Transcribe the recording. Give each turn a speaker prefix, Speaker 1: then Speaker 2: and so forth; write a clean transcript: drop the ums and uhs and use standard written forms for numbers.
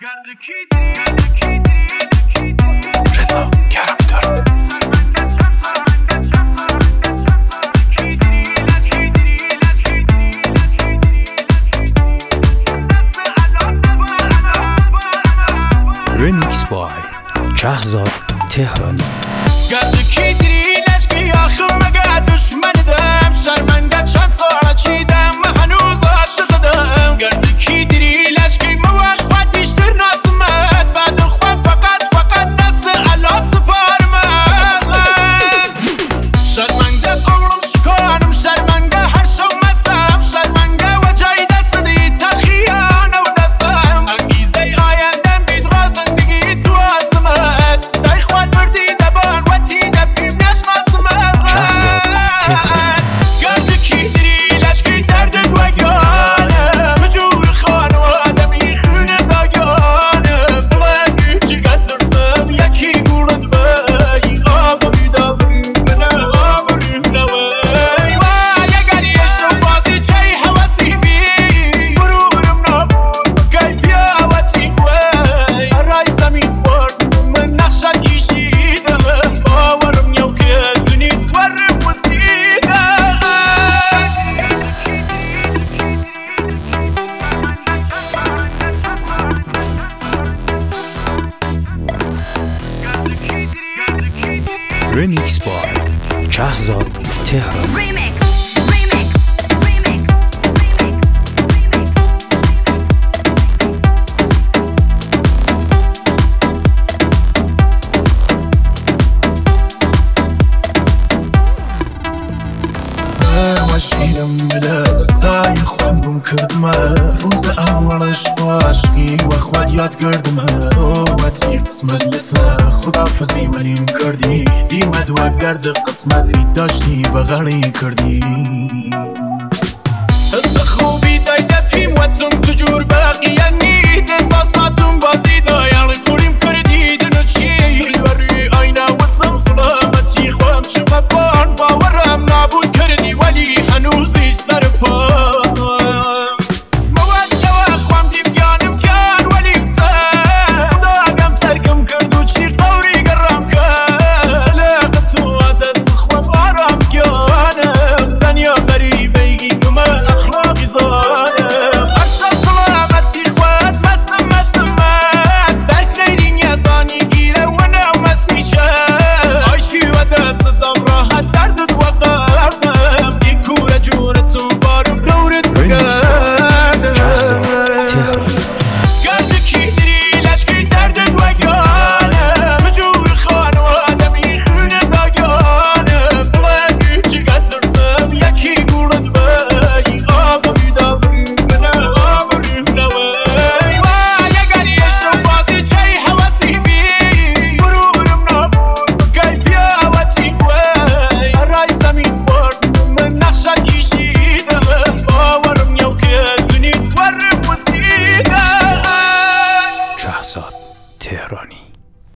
Speaker 1: رضا کرمی دارم.
Speaker 2: Remix by شهزاد تهرانی.
Speaker 3: گرد کی دیری لشکی آخر مگه دشمن دم شرمنده چند ساعت چیدم و هنوز عاشقدم. گرد کی دیری لشکی موقت بیشتر ناسمت بعد خواه فقط دست علا سپارمت. شرمنده عمرم شکانم شرمنده هر شو مسم شرمنده و جای دست دید تلخیانه و دستم. انگیزه آیندم دید را زندگی تو عظمت صدای خواد بردی دبان و تی دبیم نشناسمت. گرد کی دیری لشکی درد دوگانه بجور خانواده میخونه داگانه بلگی چیگه ترسم یکی گورد بی آبری دابری منه آبری نوی وای اگر یه شو بازی چای حواسی بی برورم نابود بگی بیا و تی وی رای زمین خورد من نقشه کشیدم باورم نیو که تونید ورم وسیدم.
Speaker 2: Remix by شهزاد تهرانی.
Speaker 3: وشيلم بلاد خداي خوانم كردمه روز اولش عاشقی و خود یاد کردمه وقتی قسمت لسه خدافزی ولیم کردی دیمد و گرد قسمت بی داشتی بغلی کردی. حس خوبی دایده پیم و تم تجور باقی نید